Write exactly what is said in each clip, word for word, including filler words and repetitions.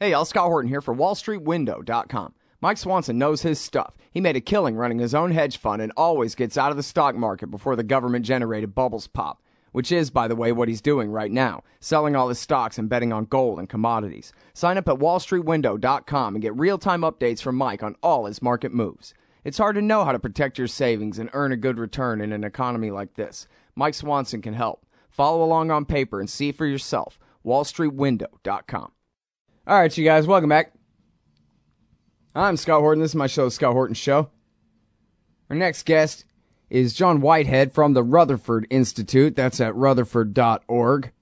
Hey, y'all, Scott Horton here for Wall Street Window dot com. Mike Swanson knows his stuff. He made a killing running his own hedge fund and always gets out of the stock market before the government-generated bubbles pop, which is, by the way, what he's doing right now, selling all his stocks and betting on gold and commodities. Sign up at Wall Street Window dot com and get real-time updates from Mike on all his market moves. It's hard to know how to protect your savings and earn a good return in an economy like this. Mike Swanson can help. Follow along on paper and see for yourself. Wall Street Window dot com. All right, you guys, welcome back. I'm Scott Horton. This is my show, The Scott Horton Show. Our next guest is John Whitehead from the Rutherford Institute. That's at rutherford dot org.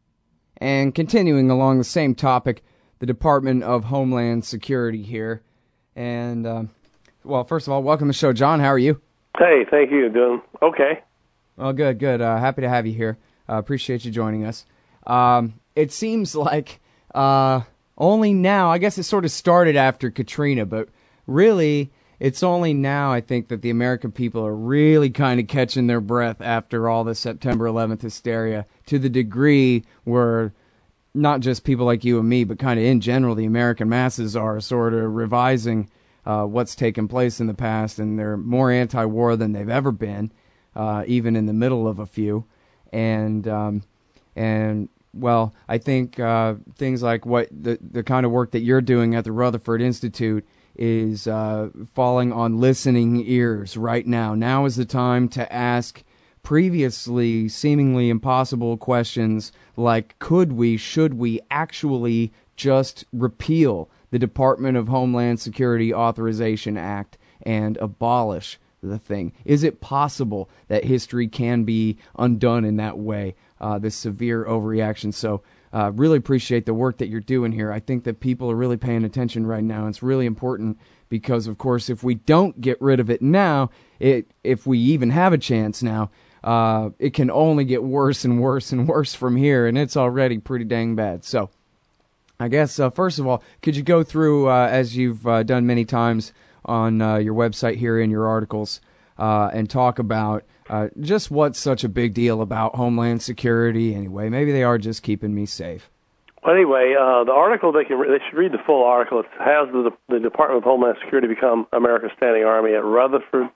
And continuing along the same topic, the Department of Homeland Security here. And, uh, well, first of all, welcome to the show, John. How are you? Hey, thank you. Doing okay. Well, good, good. Uh, happy to have you here. Uh, appreciate you joining us. Um, it seems like... Uh, Only now, I guess it sort of started after Katrina, but really, it's only now, I think, that the American people are really kind of catching their breath after all the September eleventh hysteria, to the degree where not just people like you and me, but kind of in general, the American masses are sort of revising uh, what's taken place in the past, and they're more anti-war than they've ever been, uh, even in the middle of a few. And, um, and... Well, I think uh, things like what the the kind of work that you're doing at the Rutherford Institute is uh, falling on listening ears right now. Now is the time to ask previously seemingly impossible questions like, could we, should we actually just repeal the Department of Homeland Security Authorization Act and abolish the thing? Is it possible that history can be undone in that way? Uh, this severe overreaction. So uh, really appreciate the work that you're doing here. I think that people are really paying attention right now. It's really important because, of course, if we don't get rid of it now, it if we even have a chance now, uh, it can only get worse and worse and worse from here, and it's already pretty dang bad. So I guess, uh, first of all, could you go through, uh, as you've uh, done many times on uh, your website here in your articles, uh, and talk about Uh, just what's such a big deal about Homeland Security anyway? Maybe they are just keeping me safe. Well, anyway, uh, the article, they can re- they should read the full article. It has the, the Department of Homeland Security become America's Standing Army at rutherford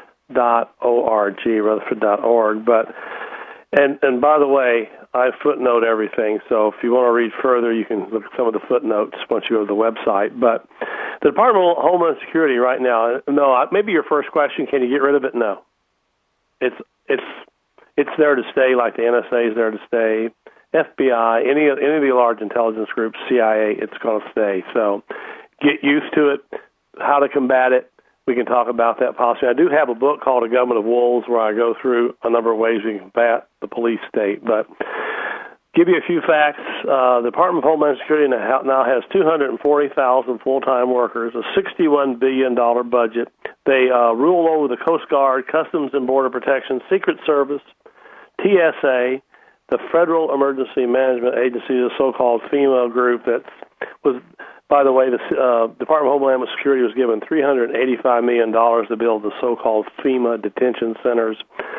dot org, rutherford dot org. But, and, and by the way, I footnote everything, so if you want to read further, you can look at some of the footnotes once you go to the website. But the Department of Homeland Security right now, no, maybe your first question, can you get rid of it? No. It's it's it's there to stay, like the N S A is there to stay. F B I, any of any of the large intelligence groups, C I A, it's going to stay. So get used to it. How to combat it, we can talk about that possibly. I do have a book called A Government of Wolves where I go through a number of ways we can combat the police state. But give you a few facts. Uh, the Department of Homeland Security now has two hundred forty thousand full-time workers, a sixty-one billion dollars budget. They uh, rule over the Coast Guard, Customs and Border Protection, Secret Service, T S A, the Federal Emergency Management Agency, the so-called FEMA group that was, by the way, the uh, Department of Homeland Security was given three hundred eighty-five million dollars to build the so-called FEMA detention centers.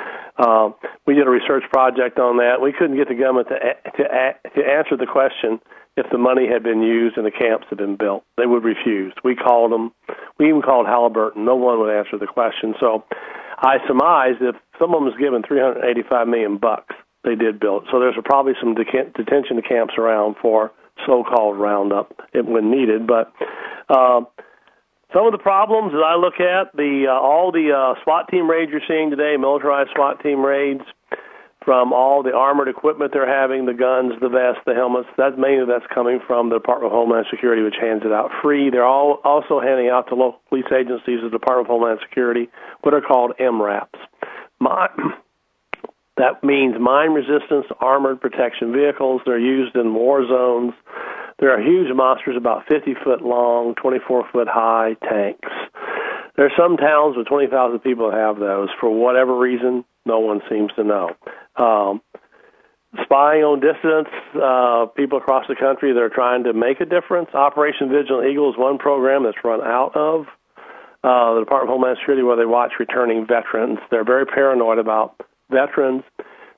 Uh, we did a research project on that. We couldn't get the government to to, to answer the question if the money had been used and the camps had been built. They would refuse. We called them. We even called Halliburton. No one would answer the question. So I surmised if someone was given three hundred eighty-five million bucks, they did build it. So there's probably some de- detention camps around for so-called roundup when needed. But uh, some of the problems that I look at, the uh, all the uh, SWAT team raids you're seeing today, militarized SWAT team raids, from all the armored equipment they're having, the guns, the vests, the helmets, that mainly that's coming from the Department of Homeland Security, which hands it out free. They're all also handing out to local police agencies, the Department of Homeland Security, what are called M RAPs. My, that means mine resistance armored protection vehicles. They're used in war zones. There are huge monsters, about fifty foot long, twenty-four foot high tanks. There are some towns with twenty thousand people that have those. For whatever reason, no one seems to know. Um, spying on dissidents, uh, people across the country that are trying to make a difference. Operation Vigilant Eagle is one program that's run out of uh, the Department of Homeland Security where they watch returning veterans. They're very paranoid about veterans.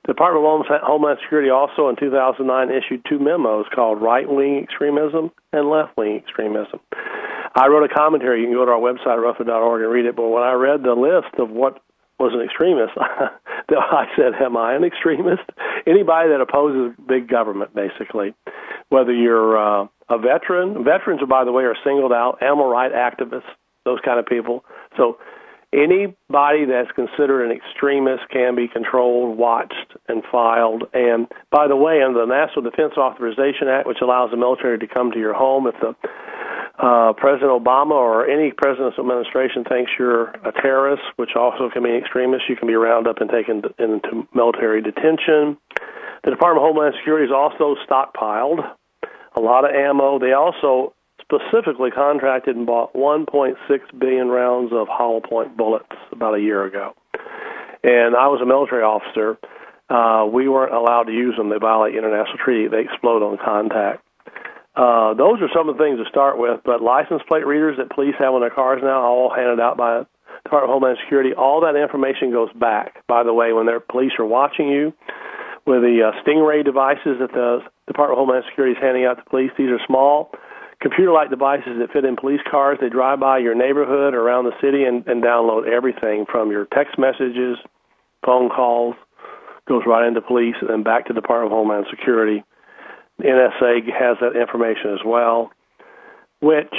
The Department of Homeland Security also in two thousand nine issued two memos called right-wing extremism and left-wing extremism. I wrote a commentary. You can go to our website, rutherford dot org, and read it. But when I read the list of what was an extremist, I said, am I an extremist? Anybody that opposes big government, basically, whether you're uh, a veteran. Veterans, by the way, are singled out, animal rights activists, those kind of people. So anybody that's considered an extremist can be controlled, watched, and filed. And by the way, under the National Defense Authorization Act, which allows the military to come to your home if the uh, President Obama or any president's administration thinks you're a terrorist, which also can mean extremist, you can be rounded up and taken into military detention. The Department of Homeland Security has also stockpiled a lot of ammo. They also specifically contracted and bought one point six billion rounds of hollow point bullets about a year ago. And I was a military officer. Uh, we weren't allowed to use them. They violate international treaty. They explode on contact. Uh, those are some of the things to start with, but license plate readers that police have on their cars now, all handed out by the Department of Homeland Security, all that information goes back, by the way, when their police are watching you. With the uh, Stingray devices that the Department of Homeland Security is handing out to police, these are small computer-like devices that fit in police cars. They drive by your neighborhood or around the city and, and download everything from your text messages, phone calls, goes right into police, and then back to the Department of Homeland Security. The N S A has that information as well, which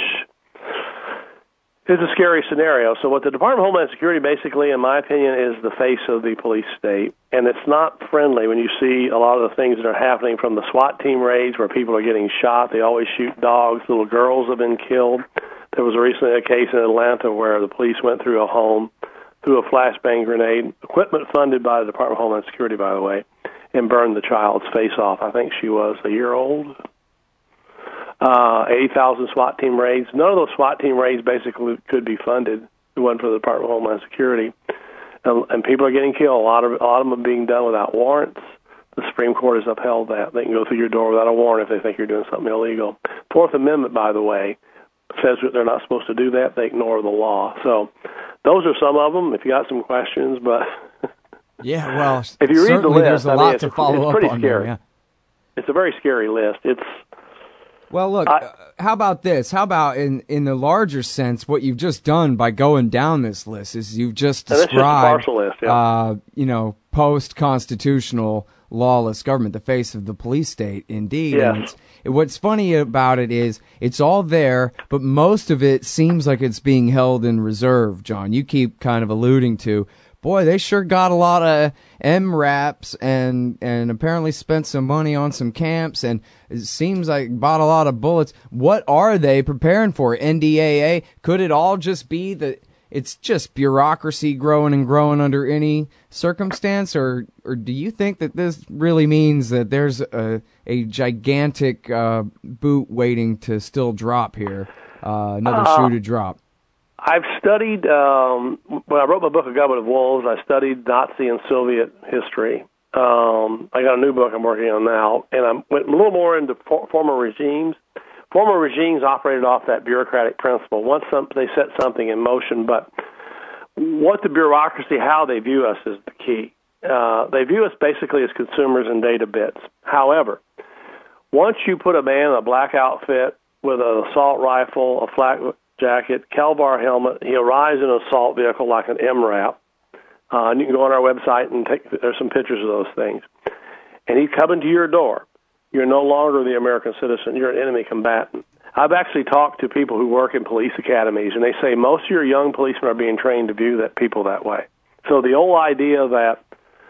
is a scary scenario. So what the Department of Homeland Security basically, in my opinion, is the face of the police state. And it's not friendly when you see a lot of the things that are happening from the SWAT team raids where people are getting shot. They always shoot dogs. Little girls have been killed. There was recently a case in Atlanta where the police went through a home, threw a flashbang grenade, equipment funded by the Department of Homeland Security, by the way, and burned the child's face off. I think she was a year old. Uh, eighty thousand SWAT team raids. None of those SWAT team raids basically could be funded. It wasn't for the Department of Homeland Security. And, and people are getting killed. A lot of a lot of them are being done without warrants. The Supreme Court has upheld that. They can go through your door without a warrant if they think you're doing something illegal. Fourth Amendment, by the way, says that they're not supposed to do that. They ignore the law. So those are some of them. If you got some questions, but yeah, well, if you read the list, there's a I lot mean, to it's, follow it's up pretty on scary. there, yeah. It's a very scary list. It's Well, look, I, uh, how about this? How about in, in the larger sense, what you've just done by going down this list is you've just described, just a partial list, yeah. uh, you know, post-constitutional lawless government, the face of the police state, indeed. Yes. And it's, what's funny about it is it's all there, but most of it seems like it's being held in reserve, John. You keep kind of alluding to, boy, they sure got a lot of M RAPs and and apparently spent some money on some camps, and it seems like bought a lot of bullets. What are they preparing for? N D A A? Could it all just be that it's just bureaucracy growing and growing under any circumstance, or or do you think that this really means that there's a, a gigantic uh, boot waiting to still drop here, uh, another uh, shoe to drop? I've studied, um, when I wrote my book, A Government of Wolves, I studied Nazi and Soviet history. Um, I got a new book I'm working on now, and I went a little more into for, former regimes. Former regimes operated off that bureaucratic principle. Once some, they set something in motion, but what the bureaucracy, how they view us is the key. Uh, they view us basically as consumers and data bits. However, once you put a man in a black outfit with an assault rifle, a flak jacket, Cal-Bar helmet, he arrives in an assault vehicle like an M RAP. Uh, and you can go on our website and take, there's some pictures of those things. And he's coming to your door. You're no longer the American citizen. You're an enemy combatant. I've actually talked to people who work in police academies, and they say most of your young policemen are being trained to view that people that way. So the old idea that,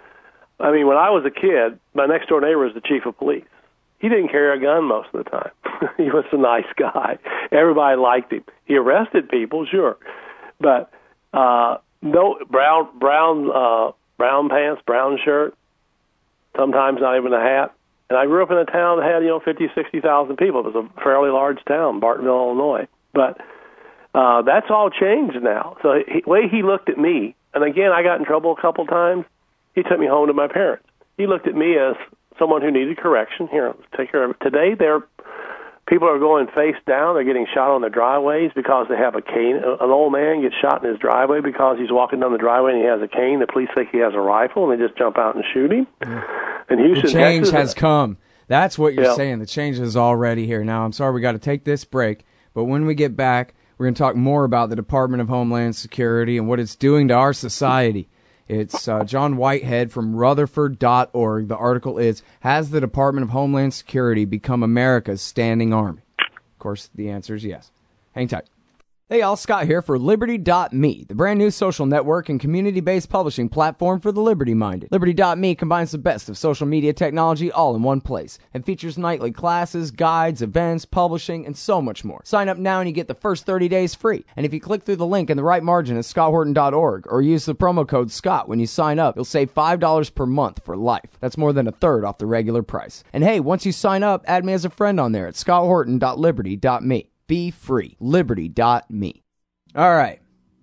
I mean, when I was a kid, my next-door neighbor was the chief of police. He didn't carry a gun most of the time. He was a nice guy. Everybody liked him. He arrested people, sure, but uh, no brown brown uh, brown pants, brown shirt. Sometimes not even a hat. And I grew up in a town that had, you know, fifty, sixty thousand people. It was a fairly large town, Bartonville, Illinois. But uh, that's all changed now. So the way he looked at me, and again, I got in trouble a couple times. He took me home to my parents. He looked at me as someone who needed correction. Here, let's take care of it. Today, they're People are going face down. They're getting shot on their driveways because they have a cane. An old man gets shot in his driveway because he's walking down the driveway and he has a cane. The police think he has a rifle, and they just jump out and shoot him. Yeah. And Houston, the change Texas, has come. That's what you're yeah. saying. The change is already here. Now, I'm sorry we got to take this break, but when we get back, we're going to talk more about the Department of Homeland Security and what it's doing to our society. It's uh, John Whitehead from Rutherford dot org. The article is, Has the Department of Homeland Security become America's standing army? Of course, the answer is yes. Hang tight. Hey, all, Scott here for Liberty dot me, the brand new social network and community-based publishing platform for the liberty-minded. Liberty dot me combines the best of social media technology all in one place and features nightly classes, guides, events, publishing, and so much more. Sign up now and you get the first thirty days free. And if you click through the link in the right margin at Scott Horton dot org or use the promo code SCOTT when you sign up, you'll save five dollars per month for life. That's more than a third off the regular price. And hey, once you sign up, add me as a friend on there at Scott Horton dot liberty dot me. Be free. Liberty dot me. All right.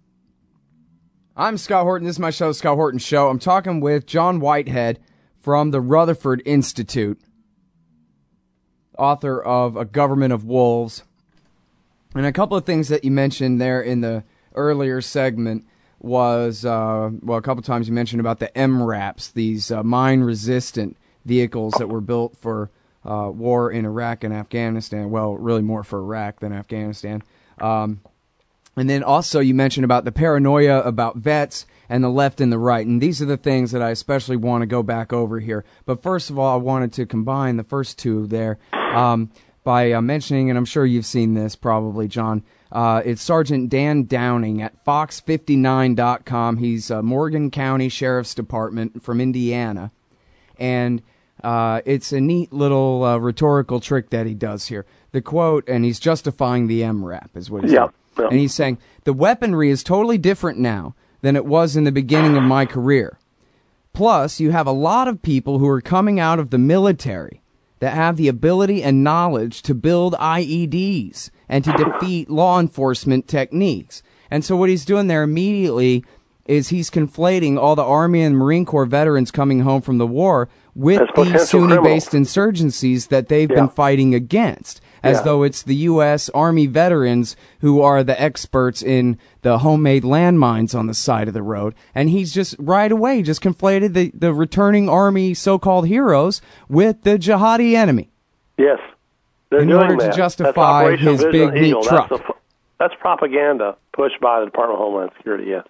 I'm Scott Horton. This is my show, The Scott Horton Show. I'm talking with John Whitehead from the Rutherford Institute, author of A Government of Wolves. And a couple of things that you mentioned there in the earlier segment was, uh, well, a couple of times you mentioned about the M RAPs, these uh, mine-resistant vehicles that were built for Uh, war in Iraq and Afghanistan. Well, really more for Iraq than Afghanistan. Um, and then also you mentioned about the paranoia about vets and the left and the right. And these are the things that I especially want to go back over here. But first of all, I wanted to combine the first two there um, by uh, mentioning, and I'm sure you've seen this probably, John, uh, it's Sergeant Dan Downing at fox fifty-nine dot com. He's uh, Morgan County Sheriff's Department from Indiana. And Uh, it's a neat little uh, rhetorical trick that he does here. The quote, and he's justifying the M RAP, is what he's yeah, saying. Yeah. And he's saying, the weaponry is totally different now than it was in the beginning of my career. Plus, you have a lot of people who are coming out of the military that have the ability and knowledge to build I E Ds and to defeat law enforcement techniques. And so what he's doing there immediately is he's conflating all the Army and Marine Corps veterans coming home from the war with these Sunni-based insurgencies that they've yeah. been fighting against, as yeah. though it's the U S Army veterans who are the experts in the homemade landmines on the side of the road. And he's just right away just conflated the, the returning Army so-called heroes with the jihadi enemy. Yes. They're in doing order that. to justify his Vision big Eagle. meat truck. That's, the, that's propaganda pushed by the Department of Homeland Security, yes.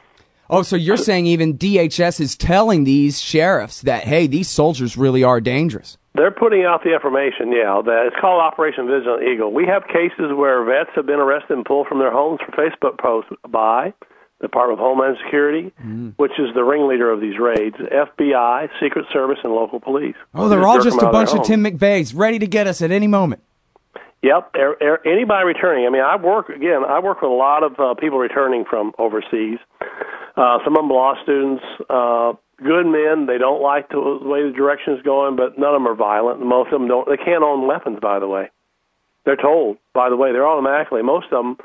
Oh, so you're saying even D H S is telling these sheriffs that, hey, these soldiers really are dangerous? They're putting out the information, yeah. That it's called Operation Vigilant Eagle. We have cases where vets have been arrested and pulled from their homes for Facebook posts by the Department of Homeland Security, mm. which is the ringleader of these raids, F B I, Secret Service, and local police. Oh, they're all just a bunch of Tim McVeighs ready to get us at any moment. Yep. Er, er, anybody returning. I mean, I work, again, I work with a lot of uh, people returning from overseas. Uh, some of them law students, uh, good men. They don't like the way the direction is going, but none of them are violent. Most of them don't. They can't own weapons, by the way. They're told, by the way. They're automatically. Most of them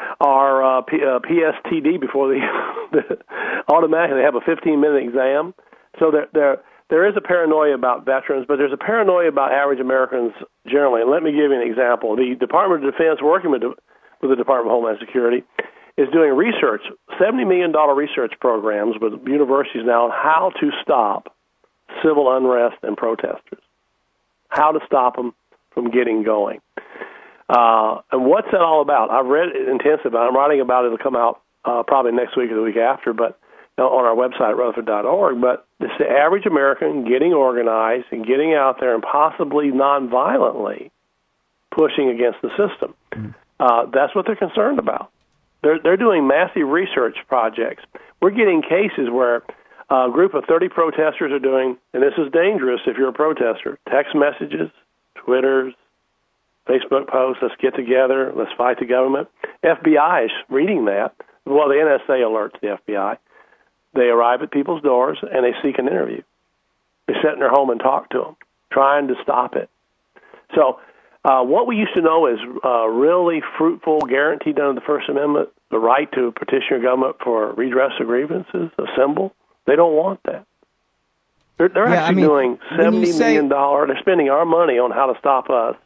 are uh, P, uh, P S T D before they automatically they have a fifteen-minute exam. So there, there, there is a paranoia about veterans, but there's a paranoia about average Americans generally. And let me give you an example. The Department of Defense, working with the, with the Department of Homeland Security, is doing research, seventy million dollars research programs with universities now on how to stop civil unrest and protesters, how to stop them from getting going. Uh, and what's that all about? I've read it intensively. I'm writing about it. It'll come out uh, probably next week or the week after, but you know, on our website, Rutherford dot org. But it's the average American getting organized and getting out there and possibly nonviolently pushing against the system. Mm. Uh, that's what they're concerned about. They're, they're doing massive research projects. We're getting cases where a group of thirty protesters are doing, and this is dangerous if you're a protester, text messages, Twitters, Facebook posts, let's get together, let's fight the government. F B I is reading that. Well, the N S A alerts the F B I. They arrive at people's doors, and they seek an interview. They sit in their home and talk to them, trying to stop it. So uh, what we used to know is uh, really fruitful, guaranteed under the First Amendment, the right to petition your government for redress of grievances, assemble. They don't want that. They're, they're yeah, actually I mean, doing seventy say- million dollars. They're spending our money on how to stop us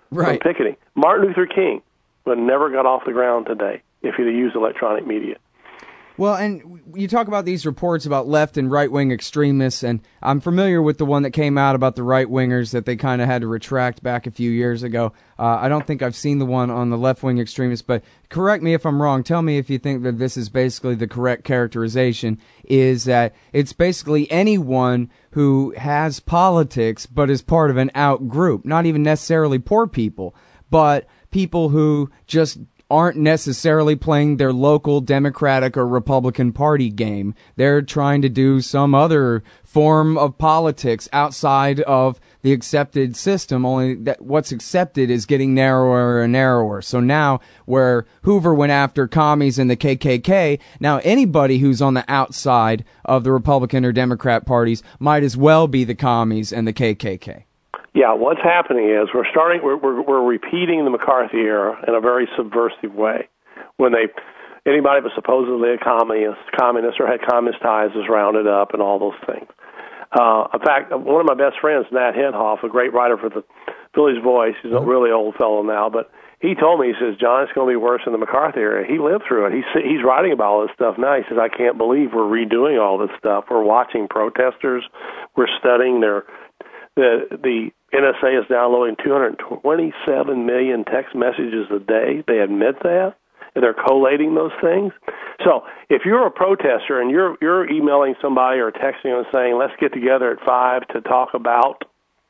right. from picketing. Martin Luther King would never got off the ground today if he'd have used electronic media. Well, and you talk about these reports about left and right-wing extremists, and I'm familiar with the one that came out about the right-wingers that they kind of had to retract back a few years ago. Uh, I don't think I've seen the one on the left-wing extremists, but correct me if I'm wrong. Tell me if you think that this is basically the correct characterization, is that it's basically anyone who has politics but is part of an out group, not even necessarily poor people, but people who just aren't necessarily playing their local Democratic or Republican Party game. They're trying to do some other form of politics outside of the accepted system, only that what's accepted is getting narrower and narrower. So now, where Hoover went after commies and the K K K, now anybody who's on the outside of the Republican or Democrat parties might as well be the commies and the K K K. Yeah, what's happening is we're starting, we're, we're, we're repeating the McCarthy era in a very subversive way. When they, anybody was supposedly a communist, communist or had communist ties was rounded up and all those things. Uh, in fact, one of my best friends, Nat Henhoff, a great writer for the Village Voice, he's a really old fellow now, but he told me, he says, John, it's going to be worse in the McCarthy era. He lived through it. He's, he's writing about all this stuff now. He says, I can't believe we're redoing all this stuff. We're watching protesters. We're studying their, the, the N S A is downloading two hundred twenty-seven million text messages a day. They admit that, and they're collating those things. So if you're a protester and you're you're emailing somebody or texting them and saying, let's get together at five to talk about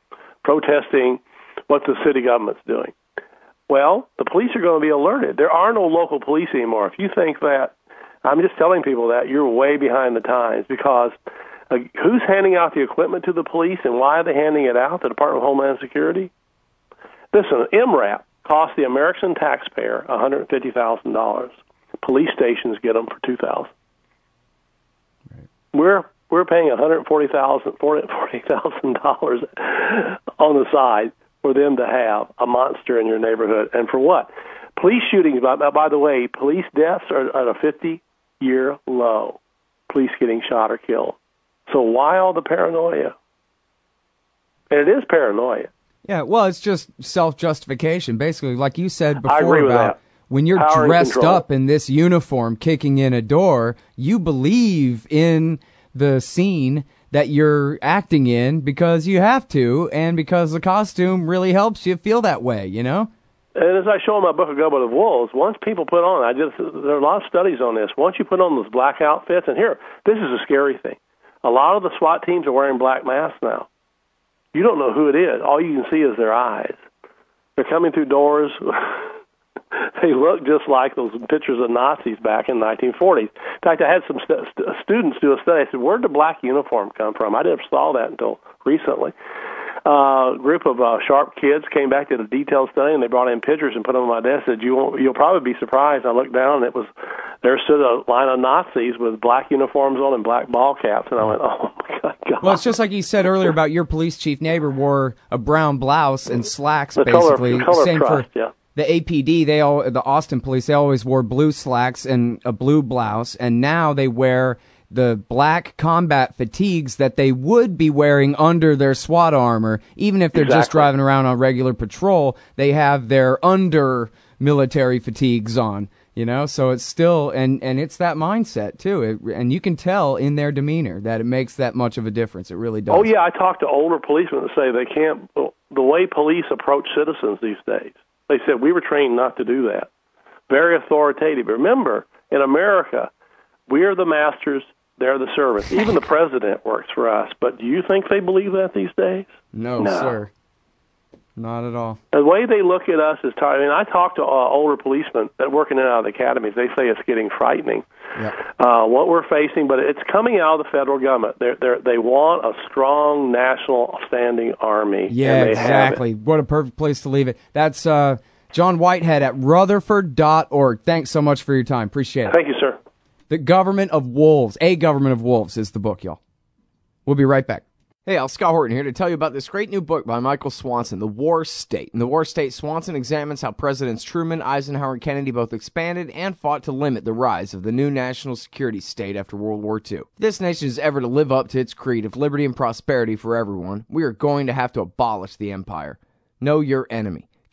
protesting what the city government's doing, well, the police are going to be alerted. There are no local police anymore. If you think that, I'm just telling people that, you're way behind the times, because Uh, who's handing out the equipment to the police, and why are they handing it out? The Department of Homeland Security? Listen, M RAP costs the American taxpayer one hundred fifty thousand dollars. Police stations get them for two thousand dollars. Right. We're we're paying one hundred forty thousand dollars on the side for them to have a monster in your neighborhood. And for what? Police shootings, by, by the way, police deaths are at a fifty-year low. Police getting shot or killed. So why all the paranoia? And it is paranoia. Yeah, well, it's just self-justification. Basically, like you said before, I agree with about that. When you're Power dressed up in this uniform kicking in a door, you believe in the scene that you're acting in because you have to, and because the costume really helps you feel that way, you know? And as I show in my book, A Government of Wolves, once people put on, I just, there are a lot of studies on this, once you put on those black outfits, and here, this is a scary thing. A lot of the SWAT teams are wearing black masks now. You don't know who it is. All you can see is their eyes. They're coming through doors. They look just like those pictures of Nazis back in the nineteen forties. In fact, I had some st- st- students do a study. I said, where did the black uniform come from? I never saw that until recently. Uh, a group of uh, sharp kids came back to the detailed study, and they brought in pictures and put them on my desk. Said, you won't, you'll probably be surprised. I looked down, and it was there stood a line of Nazis with black uniforms on and black ball caps, and I went, oh my God. God. Well, it's just like you said earlier about your police chief neighbor wore a brown blouse and slacks, the basically. Color, the color Same trust, for yeah. the A P D. They all, the Austin police, they always wore blue slacks and a blue blouse, and now they wear the black combat fatigues that they would be wearing under their SWAT armor. Even if they're exactly. just driving around on regular patrol, they have their under military fatigues on, you know? So it's still, and, and it's that mindset too. It, and you can tell in their demeanor that it makes that much of a difference. It really does. Oh yeah, I talked to older policemen that say they can't, the way police approach citizens these days, they said we were trained not to do that. Very authoritative. Remember, in America, we are the masters, they're the servants. Even the president works for us. But do you think they believe that these days? No, no. sir. Not at all. The way they look at us is tired. I mean, I talk to uh, older policemen that working in and out of the academies. They say it's getting frightening, yeah. uh, what we're facing. But it's coming out of the federal government. They're, they're, they want a strong national standing army. Yeah, and they exactly. have it. What a perfect place to leave it. That's uh, John Whitehead at Rutherford dot org. Thanks so much for your time. Appreciate it. Thank you, sir. The Government of Wolves. A Government of Wolves is the book, y'all. We'll be right back. Hey, Al, Scott Horton here to tell you about this great new book by Michael Swanson, The War State. In The War State, Swanson examines how Presidents Truman, Eisenhower, and Kennedy both expanded and fought to limit the rise of the new national security state after World War Two. If this nation is ever to live up to its creed of liberty and prosperity for everyone, we are going to have to abolish the empire. Know your enemy.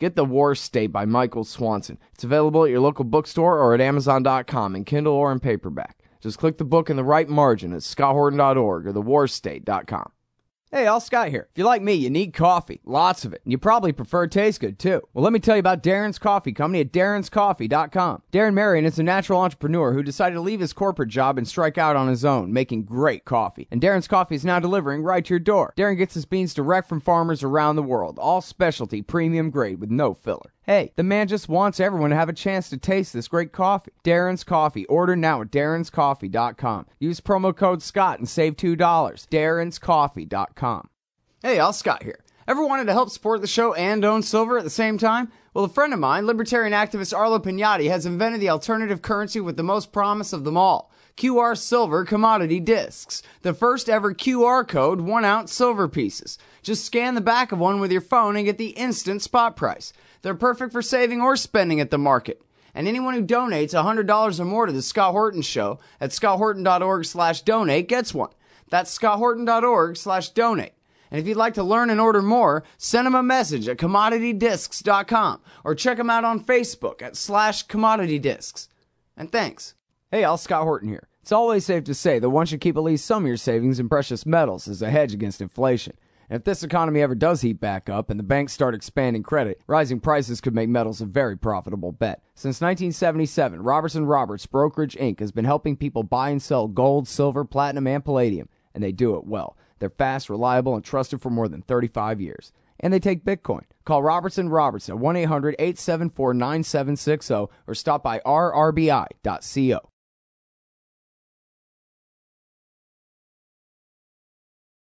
Get The War State by Michael Swanson. It's available at your local bookstore or at amazon dot com in Kindle or in paperback. Just click the book in the right margin at scott horton dot org or the war state dot com. Hey, Al Scott here. If you're like me, you need coffee. Lots of it. And you probably prefer it tastes good, too. Well, let me tell you about Darren's Coffee Company at darrens coffee dot com. Darren Marion is a natural entrepreneur who decided to leave his corporate job and strike out on his own, making great coffee. And Darren's Coffee is now delivering right to your door. Darren gets his beans direct from farmers around the world. All specialty, premium grade with no filler. Hey, the man just wants everyone to have a chance to taste this great coffee. Darren's Coffee. Order now at darrens coffee dot com. Use promo code Scott and save two dollars. darrens coffee dot com. Hey, Al Scott here. Ever wanted to help support the show and own silver at the same time? Well, a friend of mine, libertarian activist Arlo Pignatti, has invented the alternative currency with the most promise of them all. Q R Silver Commodity Discs. The first ever Q R code one ounce silver pieces. Just scan the back of one with your phone and get the instant spot price. They're perfect for saving or spending at the market. And anyone who donates one hundred dollars or more to the Scott Horton Show at scott horton dot org slash donate gets one. That's scott horton dot org slash donate. And if you'd like to learn and order more, send them a message at commodity discs dot com or check them out on Facebook at slash commodity discs. And thanks. Hey, Al Scott Horton here. It's always safe to say that one should keep at least some of your savings in precious metals as a hedge against inflation. And if this economy ever does heat back up and the banks start expanding credit, rising prices could make metals a very profitable bet. Since nineteen seventy-seven, Robertson Roberts Brokerage Incorporated has been helping people buy and sell gold, silver, platinum, and palladium, and they do it well. They're fast, reliable, and trusted for more than thirty-five years. And they take Bitcoin. Call Robertson Roberts at one eight hundred eight seven four nine seven six zero or stop by r r b i dot co.